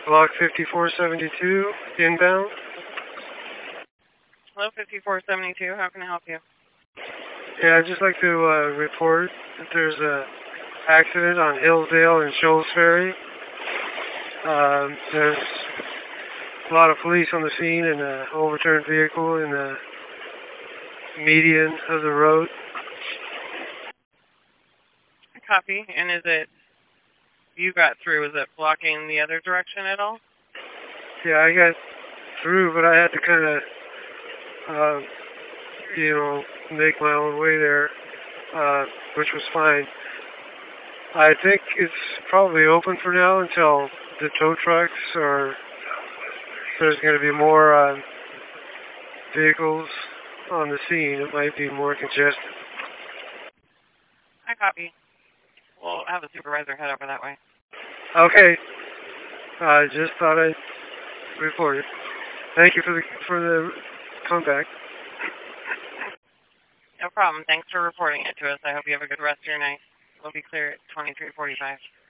Block 5472, inbound. Hello, 5472. How can I help you? Yeah, I'd just like to report that there's a accident on Hillsdale and Shoals Ferry. There's a lot of police on the scene and an overturned vehicle in the median of the road. Copy. And is it, you got through, is it blocking the other direction at all? Yeah, I got through, but I had to kind of, make my own way there, which was fine. I think it's probably open for now until the tow trucks or there's going to be more vehicles on the scene. It might be more congested. I copy. We'll have a supervisor head over that way. Okay. I just thought I'd report it. Thank you for the comeback. No problem. Thanks for reporting it to us. I hope you have a good rest of your night. We'll be clear at 2345.